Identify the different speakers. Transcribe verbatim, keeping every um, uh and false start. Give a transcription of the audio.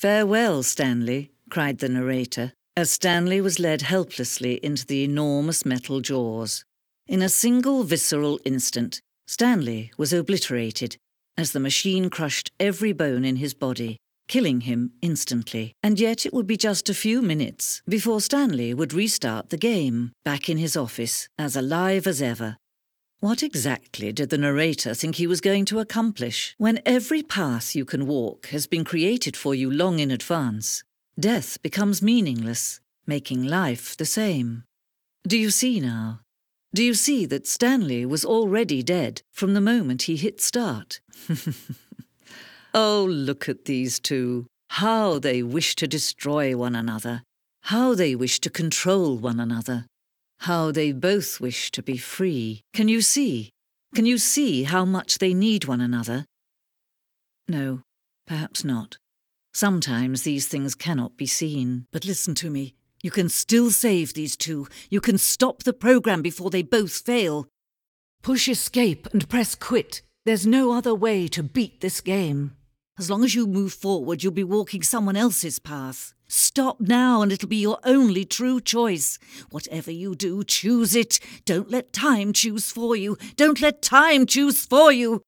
Speaker 1: "Farewell, Stanley," cried the narrator, as Stanley was led helplessly into the enormous metal jaws. In a single visceral instant, Stanley was obliterated, as the machine crushed every bone in his body, killing him instantly. And yet it would be just a few minutes before Stanley would restart the game, back in his office, as alive as ever. What exactly did the narrator think he was going to accomplish, when every path you can walk has been created for you long in advance? Death becomes meaningless, making life the same. Do you see now? Do you see that Stanley was already dead from the moment he hit start? Oh, look at these two. How they wish to destroy one another. How they wish to control one another. How they both wish to be free. Can you see? Can you see how much they need one another? No, perhaps not. Sometimes these things cannot be seen. But listen to me. You can still save these two. You can stop the program before they both fail. Push escape and press quit. There's no other way to beat this game. As long as you move forward, you'll be walking someone else's path. Stop now and it'll be your only true choice. Whatever you do, choose it. Don't let time choose for you. Don't let time choose for you.